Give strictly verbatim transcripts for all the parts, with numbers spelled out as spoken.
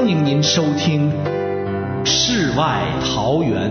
欢迎您收听《世外桃源》。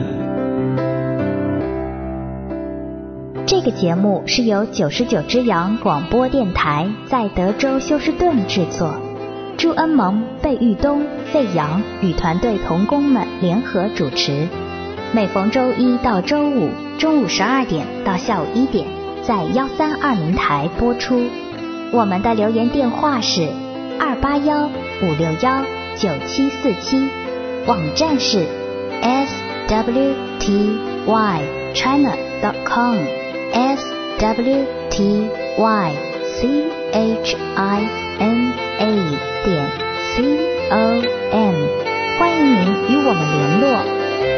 这个节目是由九十九只羊广播电台在德州休斯顿制作，朱恩蒙、贝玉东、费扬与团队同工们联合主持。每逢周一到周五中午十二点到下午一点，在幺三二零台播出。我们的留言电话是二八幺五六幺九七四七，网站是 s w t y china dot com s w t y c h i n a 点 c o m， 欢迎您与我们联络。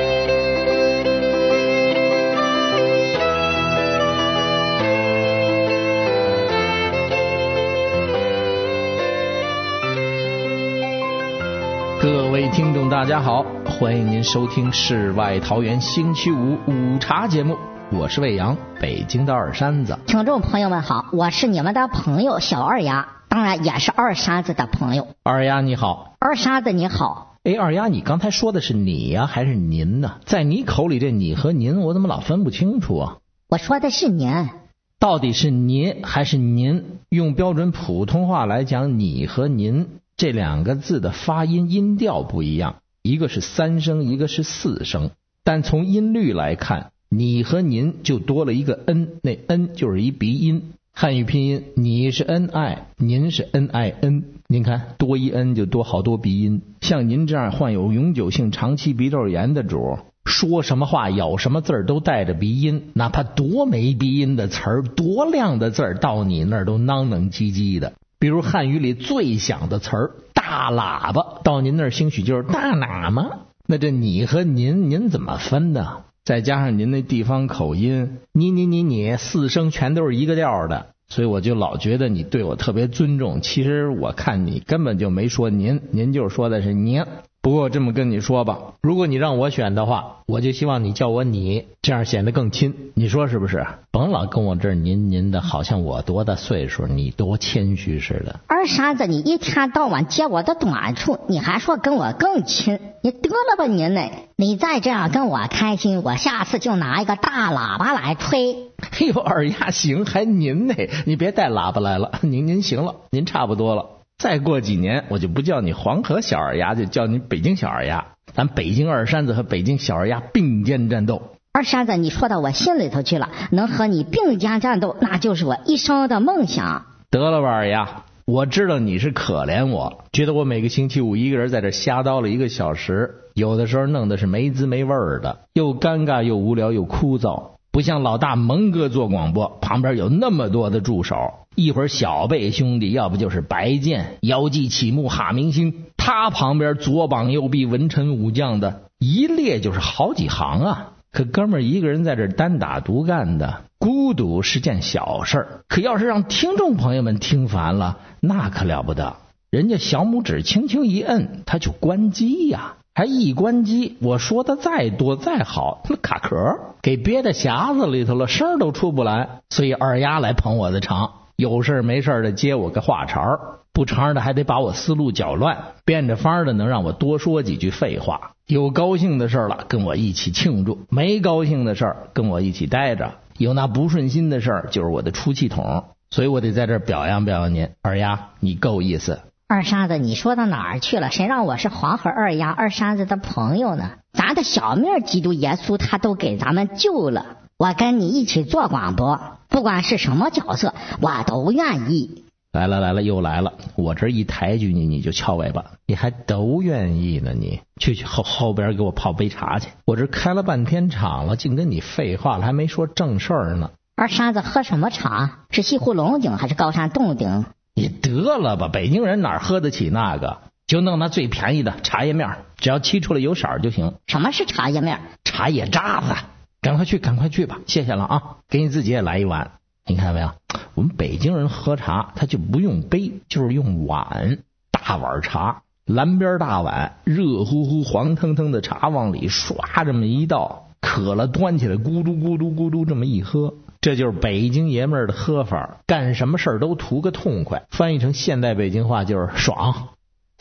各位听众大家好，欢迎您收听世外桃源星期五午茶节目，我是魏阳，北京的二山子。 听众朋友们好，我是你们的朋友小二丫，当然也是二山子的朋友。 二丫你好。 二山子你好。 哎，二丫，你刚才说的是你呀、啊、还是您呢？在你口里这你和您我怎么老分不清楚啊？ 我说的是您。 到底是您还是您？用标准普通话来讲，你和您这两个字的发音音调不一样，一个是三声，一个是四声，但从音律来看，你和您就多了一个 n， 那 n 就是一鼻音。汉语拼音，你是 ni， 您是 nin， 您看多一 n 就多好多鼻音。像您这样患有永久性长期鼻窦炎的主，说什么话咬什么字儿都带着鼻音，哪怕多没鼻音的词儿，多亮的字儿，到你那儿都囔囔唧唧的。比如汉语里最响的词儿大喇叭，到您那儿兴许就是大喇嘛。那这你和您您怎么分呢？再加上您那地方口音，你你你你四声全都是一个调的，所以我就老觉得你对我特别尊重。其实我看你根本就没说您，您就是说的是您。不过这么跟你说吧，如果你让我选的话，我就希望你叫我你，这样显得更亲，你说是不是？甭老跟我这儿您您的，好像我多大岁数，你多谦虚似的。 二傻子，你一天到晚揭我的短处，你还说跟我更亲，你得了吧您呢？你再这样跟我开心，我下次就拿一个大喇叭来吹。 哎呦，二丫行，还您呢？你别带喇叭来了，您您行了，您差不多了。再过几年我就不叫你黄河小二丫，就叫你北京小二丫，咱北京二山子和北京小二丫并肩战斗。 二山子，你说到我心里头去了，能和你并肩战斗，那就是我一生的梦想。 得了吧二丫，我知道你是可怜我，觉得我每个星期五一个人在这瞎叨了一个小时，有的时候弄的是没滋没味儿的，又尴尬又无聊又枯燥，不像老大蒙哥做广播，旁边有那么多的助手，一会儿小贝兄弟，要不就是白剑、妖姬启幕、哈明星，他旁边左膀右臂文臣武将的一列就是好几行啊。可哥们儿一个人在这单打独干的，孤独是件小事儿，可要是让听众朋友们听烦了，那可了不得。人家小拇指轻轻一摁，他就关机呀，还一关机，我说的再多再好，那卡壳给憋在匣子里头了，声儿都出不来。所以二丫来捧我的场，有事没事的接我个话茬，不长的还得把我思路搅乱，变着法的能让我多说几句废话。有高兴的事了跟我一起庆祝，没高兴的事跟我一起待着，有那不顺心的事就是我的出气筒，所以我得在这儿表扬表扬您。二丫你够意思。 二傻子，你说到哪儿去了？谁让我是黄河二丫二傻子的朋友呢？咱的小命基督耶稣他都给咱们救了，我跟你一起做广播，不管是什么角色我都愿意。 来了来了又来了，我这一抬举你你就翘尾巴，你还都愿意呢？你去去后后边给我泡杯茶去，我这开了半天场了，净跟你废话了，还没说正事儿呢。 二傻子喝什么茶？是西湖龙井还是高山洞顶？ 你得了吧，北京人哪喝得起那个？就弄那最便宜的茶叶面，只要沏出来有色就行。 什么是茶叶面？ 茶叶渣子。赶快去赶快去吧，谢谢了啊，给你自己也来一碗。你看到没有，我们北京人喝茶他就不用杯，就是用碗，大碗茶，蓝边大碗，热乎乎黄腾腾的茶往里刷这么一倒，渴了端起来咕嘟咕嘟咕嘟这么一喝，这就是北京爷们儿的喝法，干什么事儿都图个痛快，翻译成现代北京话就是爽。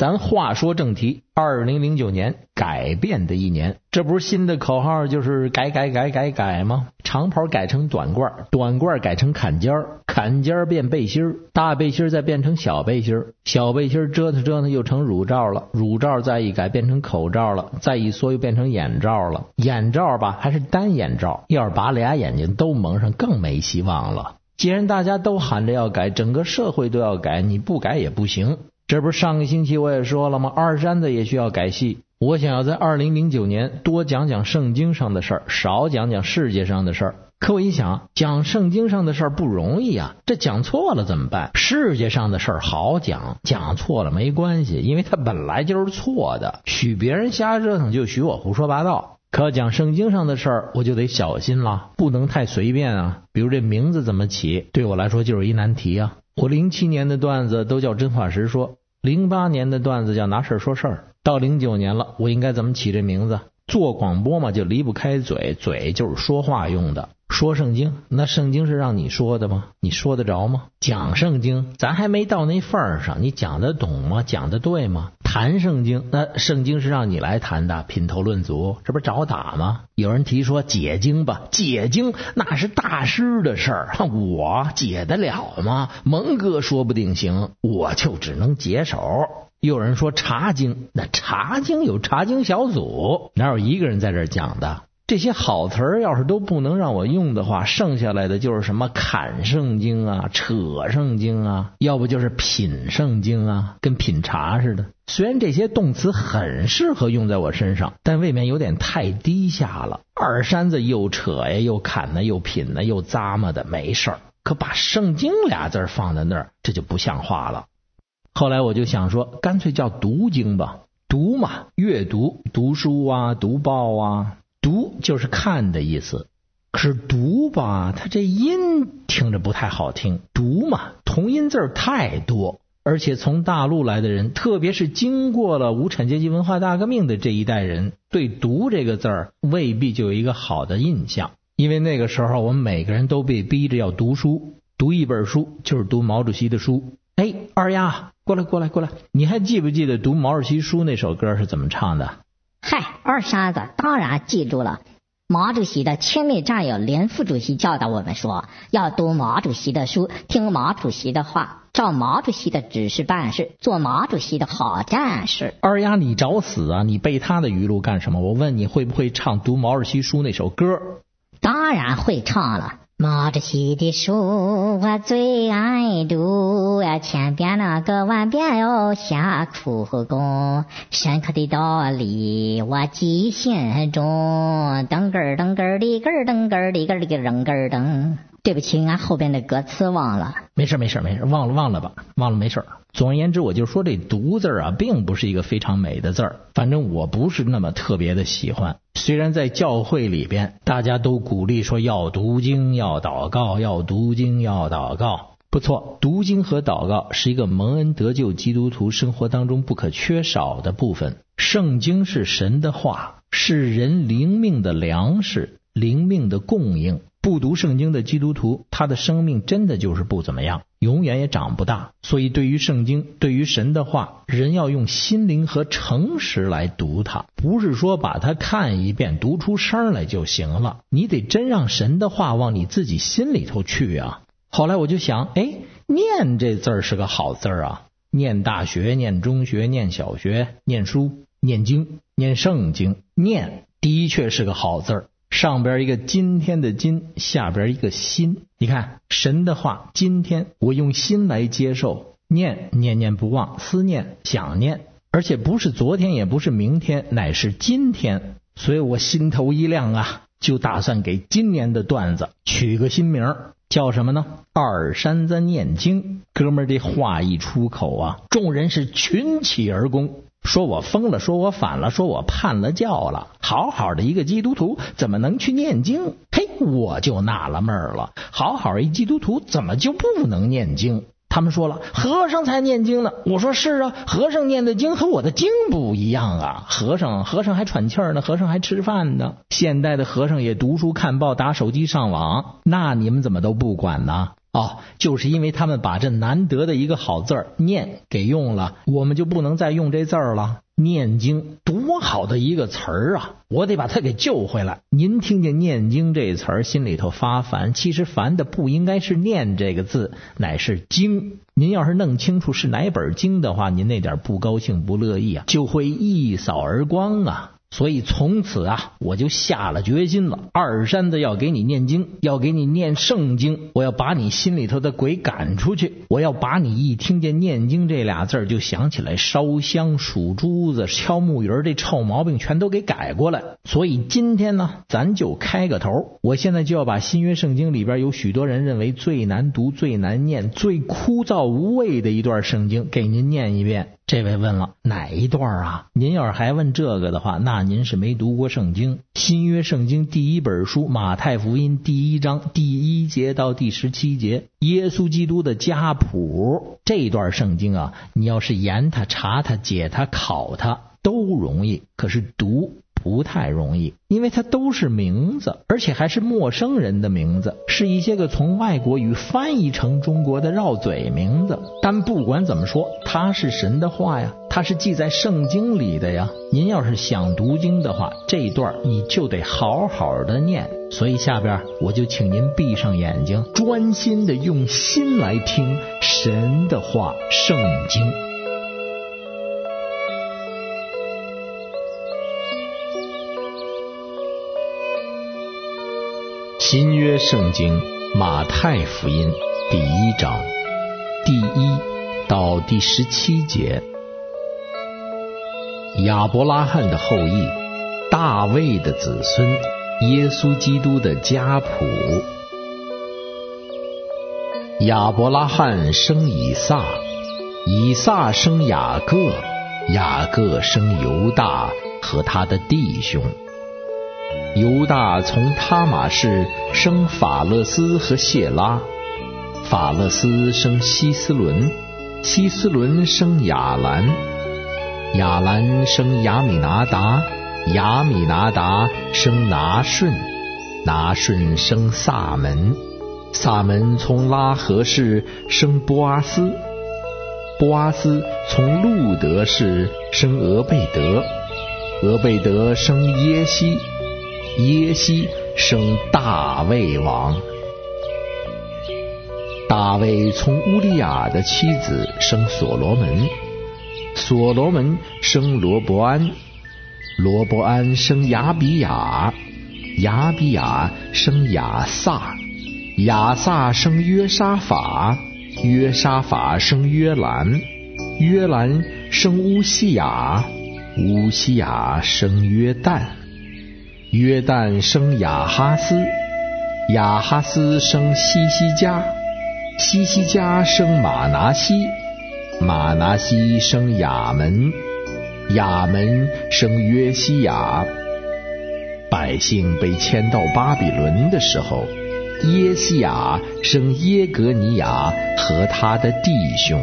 咱话说正题，二零零九年改变的一年，这不是新的口号就是改改改改改吗？长袍改成短褂，短褂改成坎肩儿，坎肩儿变背心儿，大背心儿再变成小背心儿，小背心儿折腾折腾又成乳罩了，乳罩再一改变成口罩了，再一缩又变成眼罩了，眼罩吧还是单眼罩，要是把俩眼睛都蒙上更没希望了。既然大家都喊着要改，整个社会都要改，你不改也不行。这不是上个星期我也说了吗？二山子也需要改戏。我想要在二零零九年多讲讲圣经上的事儿，少讲讲世界上的事儿。可我一想，讲圣经上的事儿不容易啊，这讲错了怎么办？世界上的事儿好讲，讲错了没关系，因为它本来就是错的。许别人瞎折腾，就许我胡说八道。可讲圣经上的事儿，我就得小心了，不能太随便啊。比如这名字怎么起，对我来说就是一难题啊。我零七年的段子都叫真话实说，零八年的段子叫拿事说事儿，到零九年了，我应该怎么起这名字？做广播嘛，就离不开嘴，嘴就是说话用的。说圣经，那圣经是让你说的吗？你说得着吗？讲圣经，咱还没到那份儿上，你讲得懂吗？讲得对吗？谈圣经，那圣经是让你来谈的，品头论足，这不是找打吗？有人提说解经吧，解经那是大师的事儿，我解得了吗？蒙哥说不定行，我就只能解手。有人说查经，那查经有查经小组，哪有一个人在这儿讲的？这些好词儿要是都不能让我用的话，剩下来的就是什么砍圣经啊，扯圣经啊，要不就是品圣经啊，跟品茶似的。虽然这些动词很适合用在我身上，但未免有点太低下了。二山子又扯呀，又砍呢，又品呢，又咂摸的，没事儿。可把圣经俩字放在那儿，这就不像话了。后来我就想说，干脆叫读经吧。读嘛，阅读，读书啊，读报啊。读就是看的意思，可是读吧，它这音听着不太好听。读嘛，同音字太多，而且从大陆来的人，特别是经过了无产阶级文化大革命的这一代人，对读这个字儿未必就有一个好的印象。因为那个时候我们每个人都被逼着要读书，读一本书就是读毛主席的书。哎，二丫，过来过来过来，你还记不记得读毛主席书那首歌是怎么唱的？ 嗨，二傻子当然记住了。毛主席的亲密战友连副主席教导我们说，要读毛主席的书，听毛主席的话，照毛主席的指示办事，做毛主席的好战士。 二丫，你找死啊！你背他的语录干什么？我问你会不会唱读毛主席书那首歌？ 当然会唱了。毛主席的书我最爱读呀，千遍那个万遍哟下苦功，深刻的道理我记心中，噔个噔个里个噔个里个里个噔个噔。对不起，俺后边的歌词忘了。 没事没事没事，忘了忘了吧，忘了没事。总而言之，我就说这读字啊，并不是一个非常美的字儿，反正我不是那么特别的喜欢。虽然在教会里边，大家都鼓励说要读经、要祷告、要读经、要祷告。不错，读经和祷告是一个蒙恩得救基督徒生活当中不可缺少的部分。圣经是神的话，是人灵命的粮食，灵命的供应。不读圣经的基督徒，他的生命真的就是不怎么样，永远也长不大。所以对于圣经，对于神的话，人要用心灵和诚实来读它，不是说把它看一遍读出声来就行了，你得真让神的话往你自己心里头去啊。后来我就想，哎，念这字儿是个好字儿啊，念大学、念中学、念小学、念书、念经、念圣经，念的确是个好字儿。上边一个今天的今，下边一个心。你看神的话，今天我用心来接受，念念念不忘，思念想念，而且不是昨天也不是明天，乃是今天。所以我心头一亮啊，就打算给今年的段子取个新名，叫什么呢？二山子念经。哥们儿这话一出口啊，众人是群起而攻，说我疯了，说我反了，说我叛了教了。好好的一个基督徒怎么能去念经？嘿，我就纳了闷了，好好一基督徒怎么就不能念经？他们说了，和尚才念经呢。我说是啊，和尚念的经和我的经不一样啊。和尚和尚还喘气儿呢，和尚还吃饭呢。现代的和尚也读书看报打手机上网，那你们怎么都不管呢？ 哦，就是因为他们把这难得的一个好字儿念给用了，我们就不能再用这字儿了。念经多好的一个词儿啊，我得把它给救回来。您听见念经这词儿心里头发烦，其实烦的不应该是念这个字，乃是经。您要是弄清楚是哪本经的话，您那点不高兴不乐意啊，就会一扫而光啊。所以从此啊，我就下了决心了，二山子要给你念经，要给你念圣经，我要把你心里头的鬼赶出去，我要把你一听见念经这俩字儿就想起来烧香数珠子敲木鱼这臭毛病全都给改过来。所以今天呢，咱就开个头，我现在就要把新约圣经里边有许多人认为最难读最难念最枯燥无味的一段圣经给您念一遍。这位问了，哪一段啊？您要是还问这个的话，那您是没读过圣经。新约圣经第一本书马太福音第一章第一节到第十七节，耶稣基督的家谱，这段圣经啊，你要是研它查它解它考它都容易，可是读不太容易，因为它都是名字，而且还是陌生人的名字，是一些个从外国语翻译成中国的绕嘴名字。但不管怎么说，它是神的话呀，它是记在圣经里的呀。您要是想读经的话，这段你就得好好的念。所以下边我就请您闭上眼睛，专心的用心来听神的话，圣经。新约圣经马太福音第一章第一到第十七节，亚伯拉罕的后裔，大卫的子孙，耶稣基督的家谱。亚伯拉罕生以撒，以撒生雅各，雅各生犹大和他的弟兄。犹大从他玛氏生法勒斯和谢拉，法勒斯生希斯伦，希斯伦生亚兰，亚兰生亚米拿达，亚米拿达生拿顺，拿顺生撒门，撒门从拉合氏生波阿斯，波阿斯从路德氏生俄贝德，俄贝德生耶西，耶西生大卫王，大卫从乌利亚的妻子生所罗门，所罗门生罗伯安，罗伯安生亚比雅，亚比雅生亚撒，亚撒生约沙法，约沙法生约兰，约兰生乌西雅，乌西雅生约旦，约旦生亚哈斯，亚哈斯生西西家，西西家生马拿西，马拿西生亚门，亚门生约西亚。百姓被迁到巴比伦的时候，耶西亚生耶格尼亚和他的弟兄。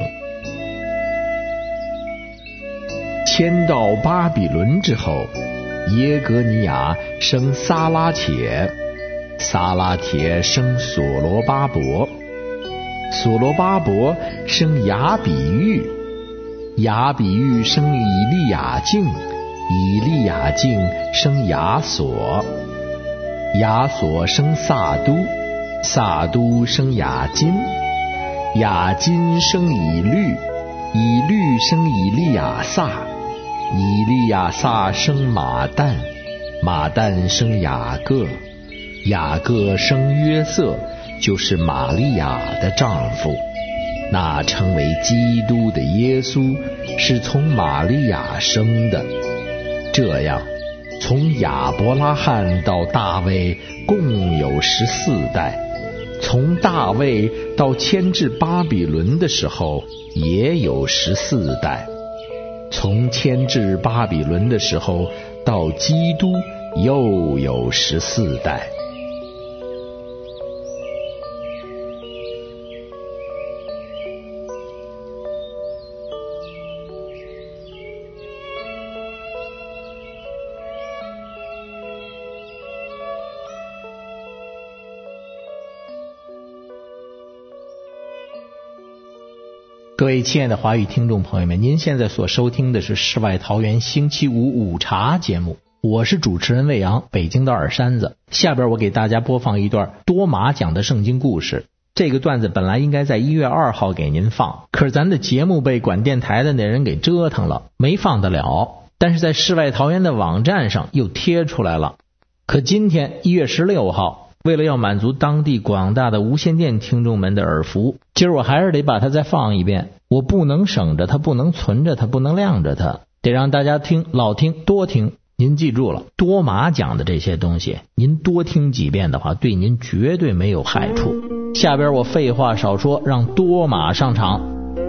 迁到巴比伦之后，耶格尼亚生撒拉铁，撒拉铁生所罗巴伯，所罗巴伯生亚比玉，亚比玉生以利亚敬，以利亚敬生亚索，亚索生撒都，撒都生雅金，雅金生以律，以律生以利亚撒，以利亚撒生马旦，马旦生雅各，雅各生约瑟，就是玛利亚的丈夫。那称为基督的耶稣是从玛利亚生的。这样，从亚伯拉罕到大卫共有十四代，从大卫到迁至巴比伦的时候也有十四代，从迁至巴比伦的时候到基督又有十四代。 各位亲爱的华语听众朋友们，您现在所收听的是世外桃源星期五午茶节目，我是主持人魏阳，北京的二山子。下边我给大家播放一段多马讲的圣经故事。这个段子本来应该在一月二号给您放，可是咱的节目被管电台的那人给折腾了，没放得了。但是在世外桃源的网站上又贴出来了。可今天一月十六号，为了要满足当地广大的无线电听众们的耳福，今儿我还是得把它再放一遍。我不能省着它，不能存着它，不能晾着它，得让大家听，老听，多听。您记住了，多马讲的这些东西，您多听几遍的话，对您绝对没有害处。下边我废话少说，让多马上场。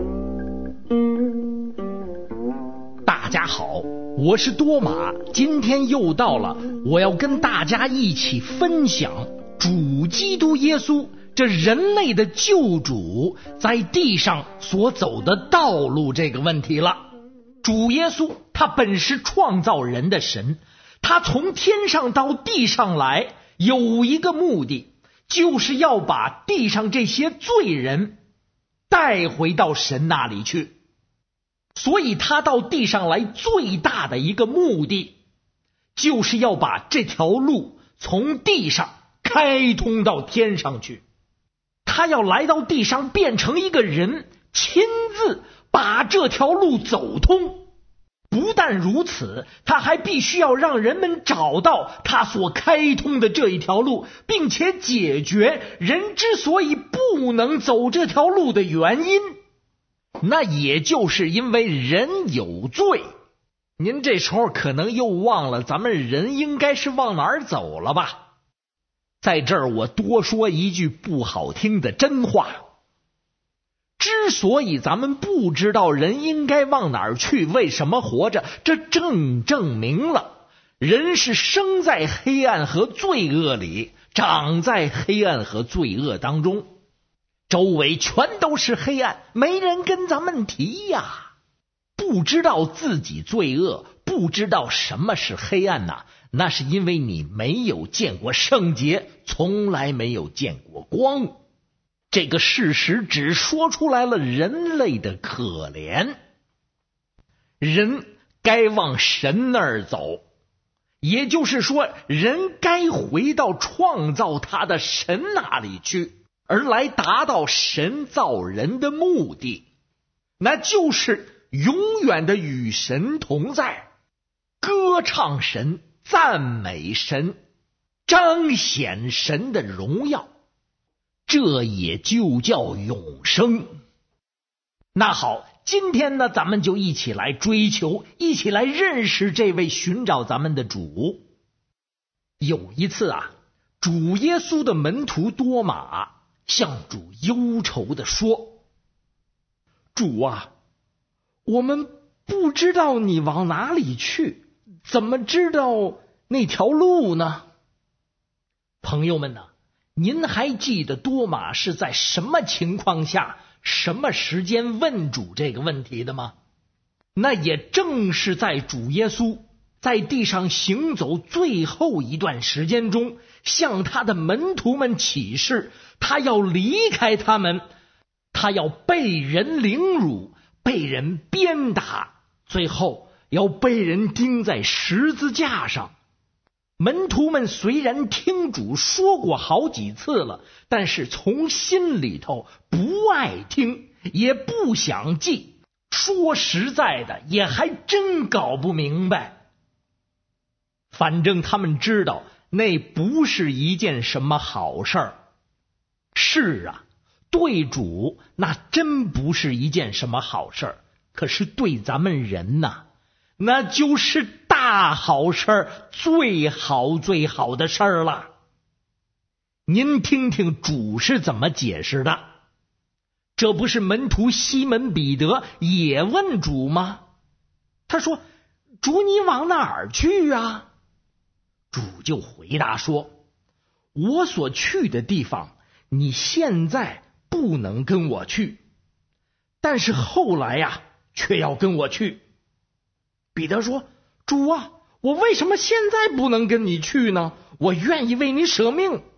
大家好，我是多马，今天又到了我要跟大家一起分享主基督耶稣这人类的救主在地上所走的道路这个问题了。主耶稣他本是创造人的神，他从天上到地上来有一个目的，就是要把地上这些罪人带回到神那里去。所以他到地上来最大的一个目的，就是要把这条路从地上开通到天上去。他要来到地上变成一个人，亲自把这条路走通。不但如此，他还必须要让人们找到他所开通的这一条路，并且解决人之所以不能走这条路的原因，那也就是因为人有罪。您这时候可能又忘了咱们人应该是往哪儿走了吧？在这儿我多说一句不好听的真话，之所以咱们不知道人应该往哪儿去，为什么活着，这正证明了人是生在黑暗和罪恶里，长在黑暗和罪恶当中，周围全都是黑暗，没人跟咱们提呀。不知道自己罪恶，不知道什么是黑暗呐，那是因为你没有见过圣洁，从来没有见过光。这个事实只说出来了人类的可怜。人该往神那儿走，也就是说，人该回到创造他的神那里去，而来达到神造人的目的，那就是永远的与神同在，歌唱神，赞美神，彰显神的荣耀，这也就叫永生。那好，今天呢，咱们就一起来追求，一起来认识这位寻找咱们的主。有一次啊，主耶稣的门徒多马向主忧愁地说：主啊，我们不知道你往哪里去，怎么知道那条路呢？朋友们呢，您还记得多马是在什么情况下，什么时间问主这个问题的吗？那也正是在主耶稣在地上行走最后一段时间中，向他的门徒们启示，他要离开他们，他要被人凌辱，被人鞭打，最后要被人钉在十字架上。门徒们虽然听主说过好几次了，但是从心里头不爱听，也不想记，说实在的，也还真搞不明白。反正他们知道那不是一件什么好事儿。是啊，对主那真不是一件什么好事儿，可是对咱们人呐，那就是大好事儿，最好最好的事儿了。您听听主是怎么解释的。这不是门徒西门彼得也问主吗？他说：主，你往哪儿去啊？主就回答说：我所去的地方，你现在不能跟我去，但是后来呀，却要跟我去。彼得说：主啊，我为什么现在不能跟你去呢？我愿意为你舍命。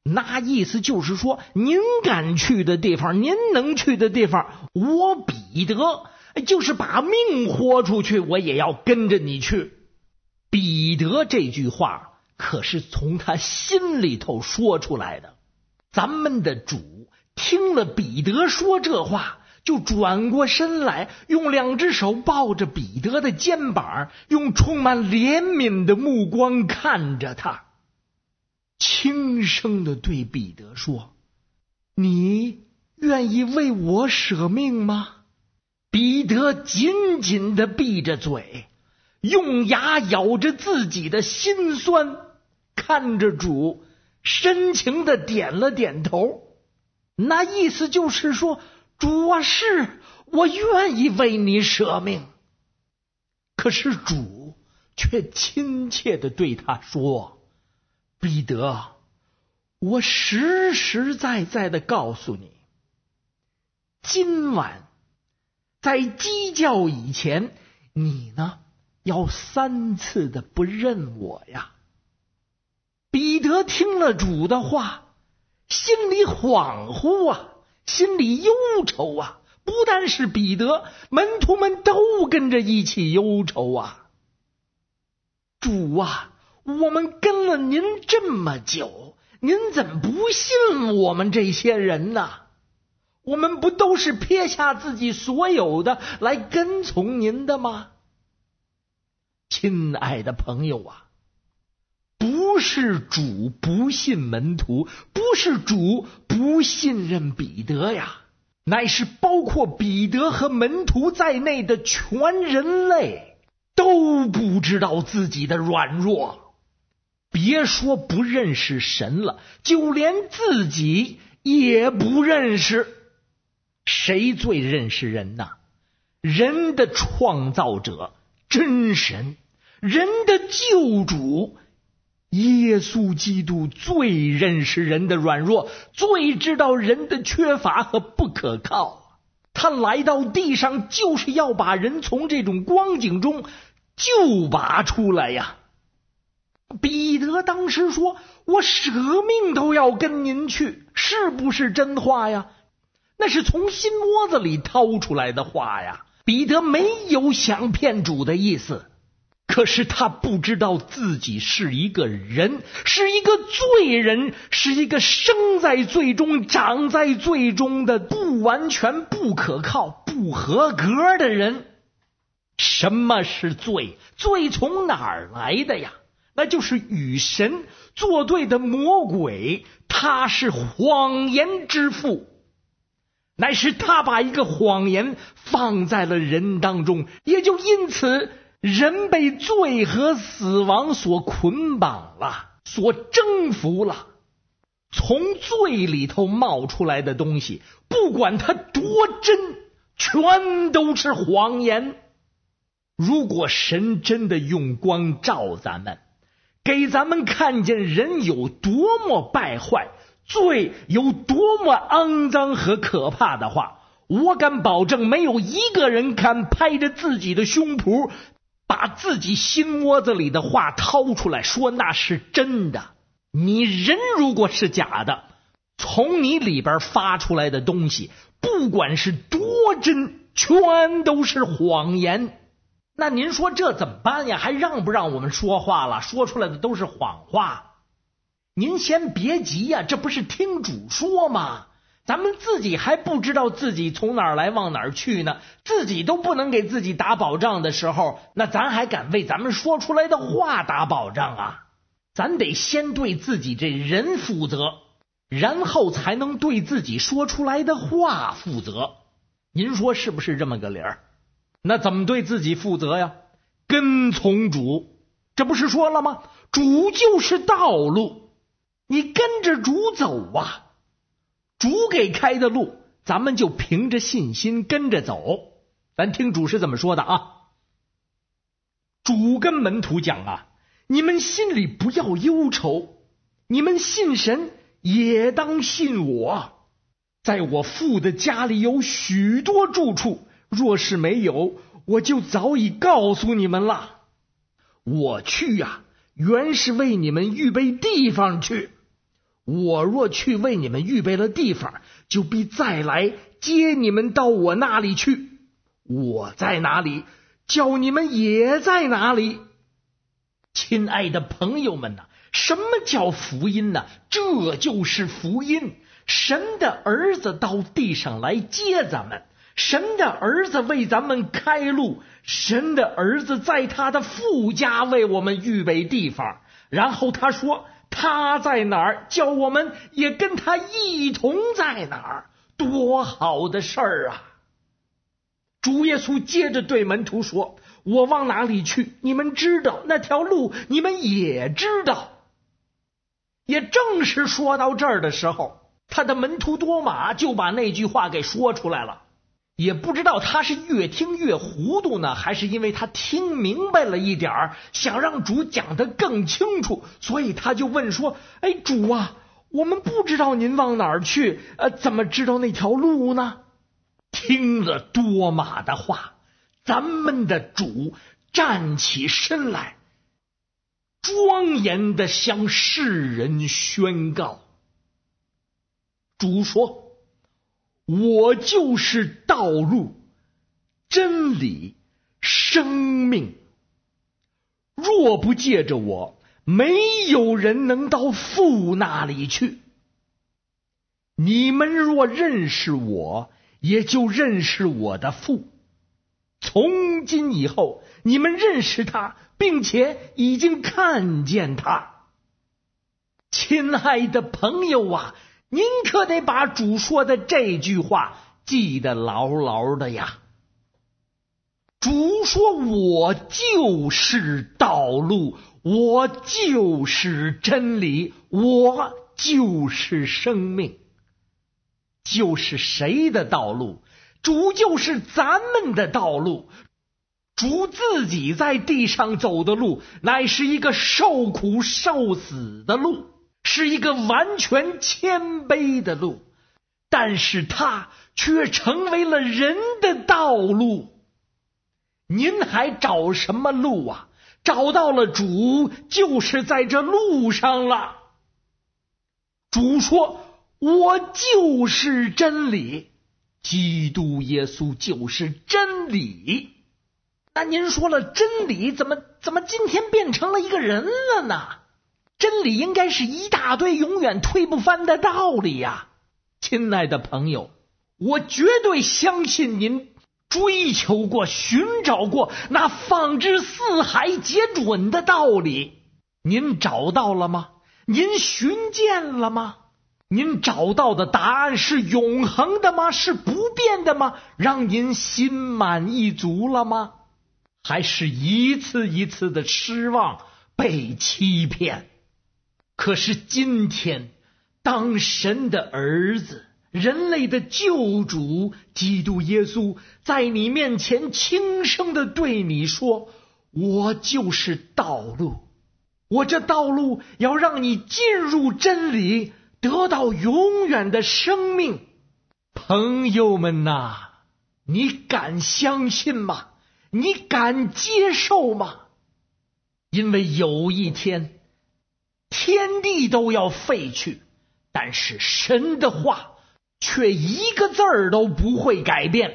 那意思就是说，您敢去的地方，您能去的地方，我彼得就是把命豁出去，我也要跟着你去。彼得这句话可是从他心里头说出来的。咱们的主听了彼得说这话，就转过身来，用两只手抱着彼得的肩膀，用充满怜悯的目光看着他，轻声地对彼得说：你愿意为我舍命吗？彼得紧紧地闭着嘴，用牙咬着自己的心酸，看着主，深情地点了点头。那意思就是说，主啊，是我愿意为你舍命。可是主却亲切地对他说：彼得，我实实在在地告诉你，今晚在鸡叫以前，你呢要三次的不认我呀。彼得听了主的话，心里恍惚啊，心里忧愁啊。不但是彼得，门徒们都跟着一起忧愁啊。主啊，我们跟了您这么久，您怎么不信我们这些人呢？我们不都是撇下自己所有的来跟从您的吗？亲爱的朋友啊，不是主不信门徒，不是主不信任彼得呀，乃是包括彼得和门徒在内的全人类都不知道自己的软弱。别说不认识神了，就连自己也不认识。谁最认识人呢？人的创造者真神，人的救主耶稣基督最认识人的软弱，最知道人的缺乏和不可靠。他来到地上就是要把人从这种光景中救拔出来呀。彼得当时说：我舍命都要跟您去，是不是真话呀？那是从心窝子里掏出来的话呀。彼得没有想骗主的意思，可是他不知道自己是一个人，是一个罪人，是一个生在罪中长在罪中的不完全不可靠不合格的人。什么是罪？罪从哪儿来的呀？那就是与神作对的魔鬼，他是谎言之父，乃是他把一个谎言放在了人当中，也就因此人被罪和死亡所捆绑了，所征服了。从罪里头冒出来的东西，不管它多真，全都是谎言。如果神真的用光照咱们，给咱们看见人有多么败坏，罪有多么肮脏和可怕的话，我敢保证没有一个人敢拍着自己的胸脯，把自己心窝子里的话掏出来说那是真的。你人如果是假的，从你里边发出来的东西，不管是多真，全都是谎言。那您说这怎么办呀？还让不让我们说话了？说出来的都是谎话。您先别急呀，这不是听主说吗？咱们自己还不知道自己从哪儿来往哪儿去呢，自己都不能给自己打保障的时候，那咱还敢为咱们说出来的话打保障啊？咱得先对自己这人负责，然后才能对自己说出来的话负责。您说是不是这么个理儿？那怎么对自己负责呀？跟从主，这不是说了吗？主就是道路，你跟着主走啊，主给开的路，咱们就凭着信心跟着走。咱听主是怎么说的啊？主跟门徒讲啊，你们心里不要忧愁，你们信神也当信我，在我父的家里有许多住处，若是没有，我就早已告诉你们了。我去呀、啊，原是为你们预备地方去。 我若去为你们预备了地方，就必再来接你们到我那里去。我在哪里，叫你们也在哪里。亲爱的朋友们呐、啊，什么叫福音呢？这就是福音。神的儿子到地上来接咱们，神的儿子为咱们开路，神的儿子在他的父家为我们预备地方。然后他说他在哪儿，叫我们也跟他一同在哪儿。多好的事儿啊！主耶稣接着对门徒说，我往哪里去，你们知道，那条路你们也知道。也正是说到这儿的时候，他的门徒多马就把那句话给说出来了。也不知道他是越听越糊涂呢，还是因为他听明白了一点儿，想让主讲得更清楚，所以他就问说，哎，主啊，我们不知道您往哪儿去，呃，怎么知道那条路呢？听了多马的话，咱们的主站起身来，庄严地向世人宣告，主说，我就是道路、真理、生命，若不借着我，没有人能到父那里去。你们若认识我，也就认识我的父。从今以后，你们认识他，并且已经看见他。亲爱的朋友啊，您可得把主说的这句话记得牢牢的呀。主说，我就是道路，我就是真理，我就是生命。就是谁的道路？主就是咱们的道路。主自己在地上走的路，乃是一个受苦受死的路，是一个完全谦卑的路，但是他却成为了人的道路。您还找什么路啊？找到了主，就是在这路上了。主说，我就是真理，基督耶稣就是真理。那您说了，真理怎么怎么今天变成了一个人了呢？真理应该是一大堆永远推不翻的道理呀。亲爱的朋友，我绝对相信您追求过、寻找过那放之四海皆准的道理。您找到了吗？您寻见了吗？您找到的答案是永恒的吗？是不变的吗？让您心满意足了吗？还是一次一次的失望、被欺骗？可是今天，当神的儿子、人类的救主基督耶稣在你面前轻声地对你说，我就是道路，我这道路要让你进入真理，得到永远的生命。朋友们呐，你敢相信吗？你敢接受吗？因为有一天天地都要废去，但是神的话却一个字儿都不会改变。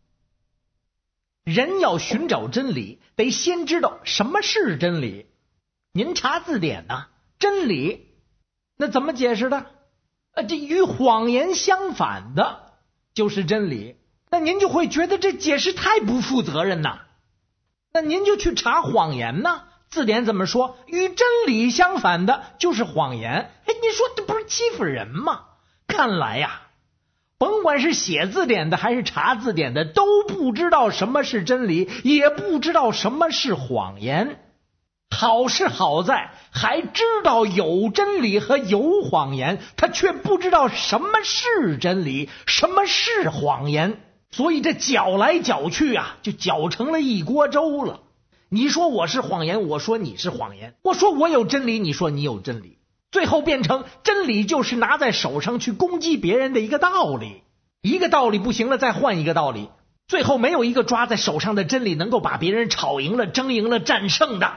人要寻找真理，得先知道什么是真理。您查字典呐、啊，真理那怎么解释的？呃，这与谎言相反的就是真理。那您就会觉得这解释太不负责任呐。那您就去查谎言呢，字典怎么说？与真理相反的就是谎言。哎，你说这不是欺负人吗？看来呀，甭管是写字典的还是查字典的，都不知道什么是真理，也不知道什么是谎言。好是好在还知道有真理和有谎言，他却不知道什么是真理，什么是谎言。所以这搅来搅去啊，就搅成了一锅粥了。你说我是谎言，我说你是谎言，我说我有真理，你说你有真理，最后变成真理就是拿在手上去攻击别人的一个道理。一个道理不行了，再换一个道理，最后没有一个抓在手上的真理能够把别人吵赢了、争赢了、战胜的。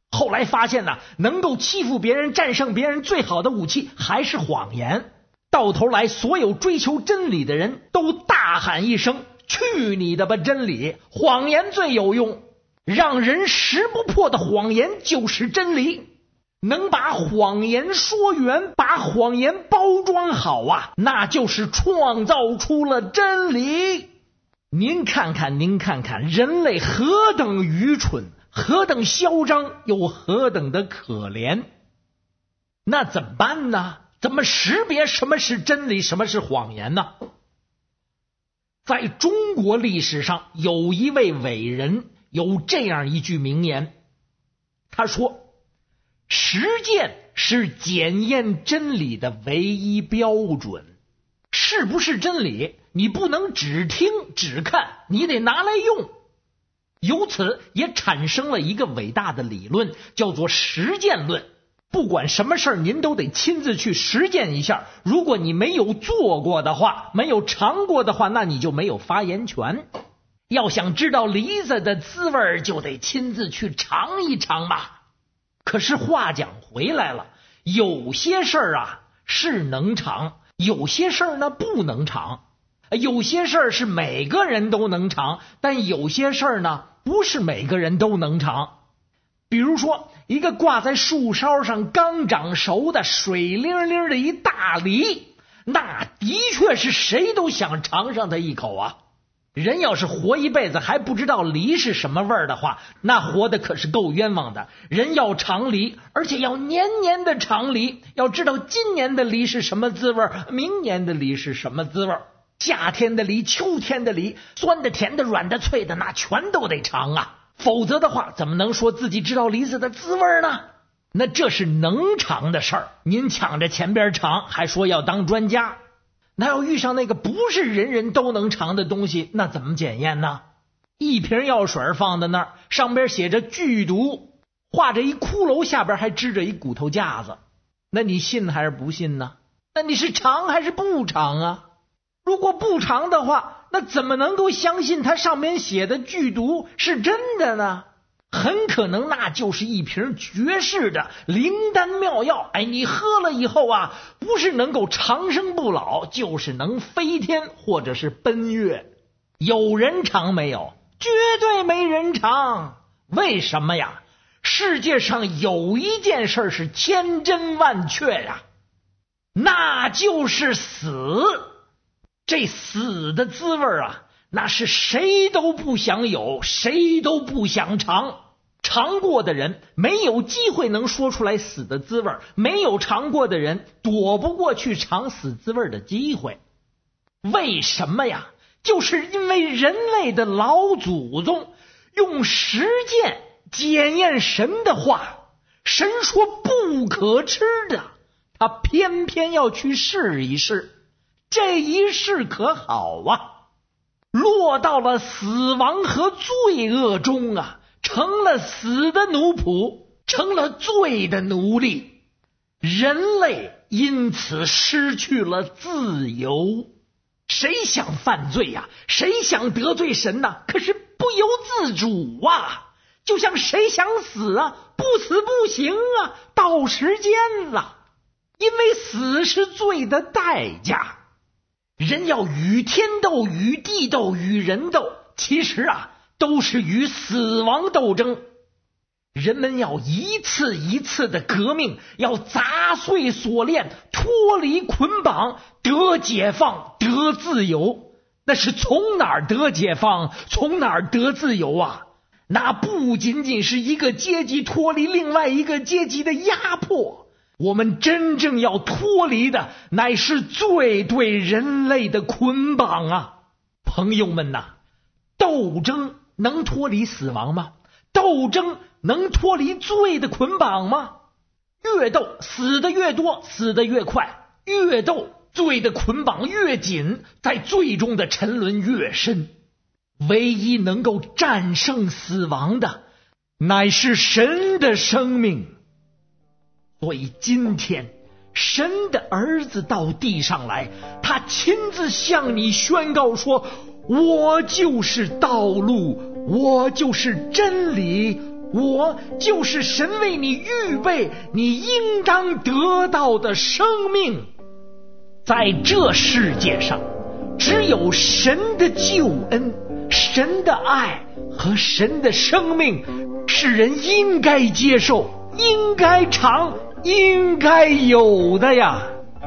后来发现呢，能够欺负别人、战胜别人最好的武器还是谎言。到头来，所有追求真理的人都大喊一声：去你的吧真理！谎言最有用，让人识不破的谎言就是真理。能把谎言说圆，把谎言包装好啊，那就是创造出了真理。您看看，您看看，人类何等愚蠢，何等嚣张，又何等的可怜。那怎么办呢？怎么识别什么是真理，什么是谎言呢？在中国历史上有一位伟人有这样一句名言，他说：实践是检验真理的唯一标准。是不是真理，你不能只听只看，你得拿来用。由此也产生了一个伟大的理论，叫做实践论。不管什么事儿，您都得亲自去实践一下。如果你没有做过的话，没有尝过的话，那你就没有发言权。要想知道梨子的滋味，就得亲自去尝一尝嘛。可是话讲回来了，有些事儿啊是能尝，有些事儿呢不能尝。有些事儿是每个人都能尝，但有些事儿呢不是每个人都能尝。比如说，一个挂在树梢上刚长熟的水灵灵的一大梨，那的确是谁都想尝上它一口啊。人要是活一辈子还不知道梨是什么味儿的话，那活的可是够冤枉的。人要尝梨，而且要年年的尝梨，要知道今年的梨是什么滋味，明年的梨是什么滋味。夏天的梨，秋天的梨，酸的、甜的、软的、脆的，那全都得尝啊。否则的话，怎么能说自己知道梨子的滋味呢？那这是能尝的事儿，您抢着前边尝，还说要当专家。那要遇上那个不是人人都能尝的东西，那怎么检验呢？一瓶药水放在那儿，上边写着剧毒，画着一骷髅，下边还支着一骨头架子，那你信还是不信呢？那你是尝还是不尝啊？如果不尝的话，那怎么能够相信它上面写的剧毒是真的呢？很可能那就是一瓶绝世的灵丹妙药，哎，你喝了以后啊，不是能够长生不老，就是能飞天或者是奔月。有人尝没有？绝对没人尝。为什么呀？世界上有一件事是千真万确呀，那就是死。这死的滋味啊，那是谁都不想有，谁都不想尝。尝过的人没有机会能说出来死的滋味，没有尝过的人躲不过去尝死滋味的机会。为什么呀？就是因为人类的老祖宗用实践检验神的话，神说不可吃的，他偏偏要去试一试。这一试可好啊，落到了死亡和罪恶中啊，成了死的奴仆，成了罪的奴隶。人类因此失去了自由。谁想犯罪呀、啊？谁想得罪神呢、啊？可是不由自主啊，就像谁想死啊，不死不行啊，到时间了。因为死是罪的代价。人要与天斗，与地斗，与人斗，其实啊，都是与死亡斗争。人们要一次一次的革命，要砸碎锁链，脱离捆绑，得解放，得自由。那是从哪儿得解放，从哪儿得自由啊？那不仅仅是一个阶级脱离另外一个阶级的压迫，我们真正要脱离的乃是罪对人类的捆绑啊！朋友们呐，斗争能脱离死亡吗？斗争能脱离罪的捆绑吗？越斗死的越多，死的越快，越斗罪的捆绑越紧，在罪中的沉沦越深。唯一能够战胜死亡的，乃是神的生命。所以今天神的儿子到地上来，他亲自向你宣告说，我就是道路，我就是真理， 我就是神为你预备你应当得到的生命。在这世界上，只有神的救恩、神的爱和神的生命是人应该接受、应该尝、应该有的呀。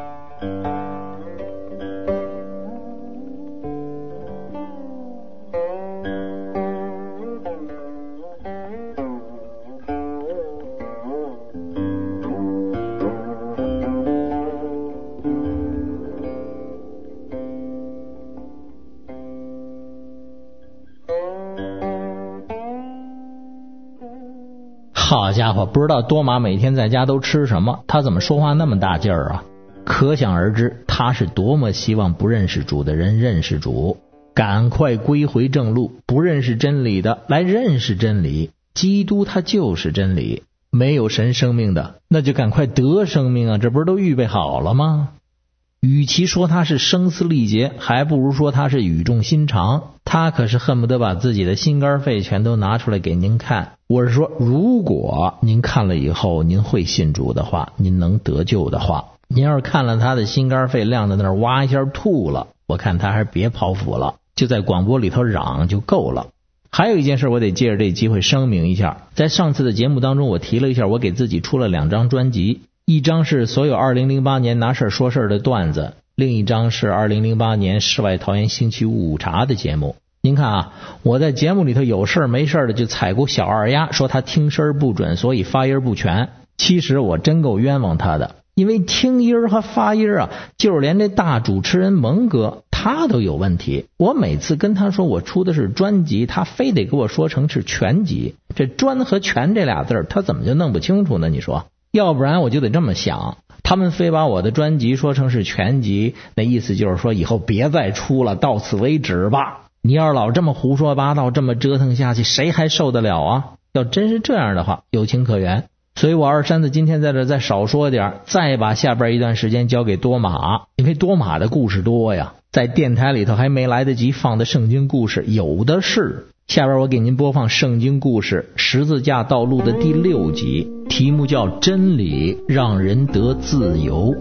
好家伙，不知道多玛每天在家都吃什么，他怎么说话那么大劲儿啊？可想而知，他是多么希望不认识主的人认识主，赶快归回正路，不认识真理的来认识真理。基督他就是真理，没有神生命的，那就赶快得生命啊，这不是都预备好了吗？与其说他是声嘶力竭，还不如说他是语重心长。他可是恨不得把自己的心肝肺全都拿出来给您看。我是说，如果您看了以后您会信主的话，您能得救的话，您要是看了他的心肝肺亮在那儿哇一下吐了，我看他还是别剖腹了，就在广播里头嚷就够了。还有一件事我得借着这机会声明一下，在上次的节目当中我提了一下，我给自己出了两张专辑，一张是所有二零零八年拿事说事的段子，另一张是二零零八年世外桃源星期五午茶的节目。您看啊，我在节目里头有事没事的就踩过小二丫，说他听声不准，所以发音不全。其实我真够冤枉他的，因为听音和发音啊，就是连这大主持人蒙哥他都有问题。我每次跟他说我出的是专辑，他非得给我说成是全集，这专和全这俩字他怎么就弄不清楚呢？你说，要不然我就得这么想，他们非把我的专辑说成是全集，那意思就是说以后别再出了，到此为止吧。你要是老这么胡说八道，这么折腾下去，谁还受得了啊？要真是这样的话，有情可原。所以我二山子今天在这再少说点，再把下边一段时间交给多玛，因为多玛的故事多呀，在电台里头还没来得及放的圣经故事有的是。下边我给您播放圣经故事十字架道路的第六集，题目叫真理让人得自由。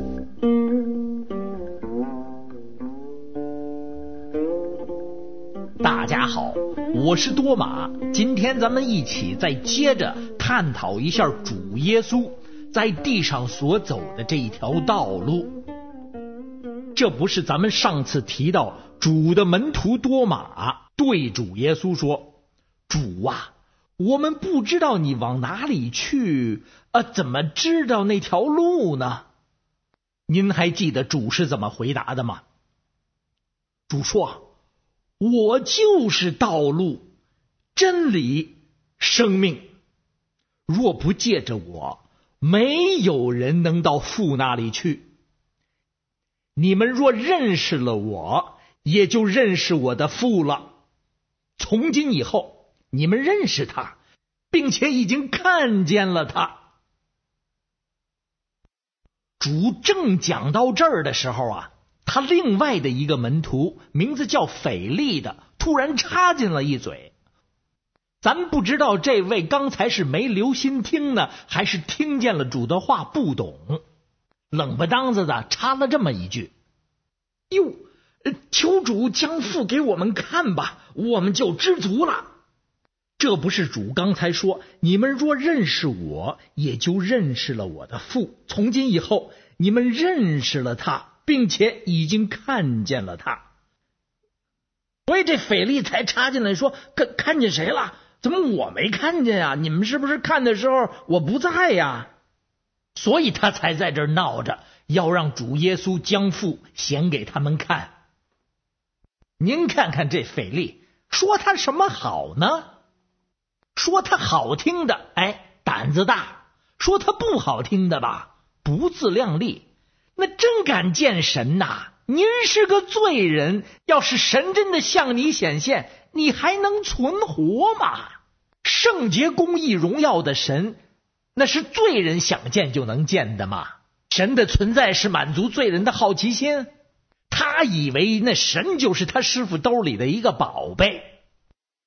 大家好，我是多玛，今天咱们一起再接着探讨一下主耶稣在地上所走的这一条道路。这不是咱们上次提到主的门徒多玛对主耶稣说，主啊，我们不知道你往哪里去，啊，怎么知道那条路呢？您还记得主是怎么回答的吗？主说，我就是道路、真理、生命，若不借着我，没有人能到父那里去。你们若认识了我，也就认识我的父了。从今以后，你们认识他，并且已经看见了他。主正讲到这儿的时候啊，他另外的一个门徒，名字叫腓力的，突然插进了一嘴。咱不知道这位刚才是没留心听呢，还是听见了主的话不懂，冷不当子的插了这么一句，哟，求主将父给我们看吧，我们就知足了。这不是主刚才说，你们若认识我，也就认识了我的父。从今以后，你们认识了他，并且已经看见了他。所以这腓力才插进来说，看看见谁了？怎么我没看见呀？你们是不是看的时候我不在呀？所以他才在这儿闹着，要让主耶稣将父显给他们看。您看看这腓力，说他什么好呢？说他好听的，哎，胆子大；说他不好听的吧，不自量力。那真敢见神呐！您是个罪人，要是神真的向你显现，你还能存活吗？圣洁公义荣耀的神，那是罪人想见就能见的吗？神的存在是满足罪人的好奇心，他以为那神就是他师傅兜里的一个宝贝。